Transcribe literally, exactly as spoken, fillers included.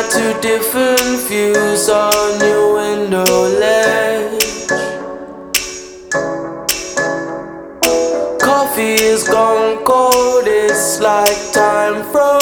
got two different views on your window ledge. Coffee is gone cold, it's like time froze.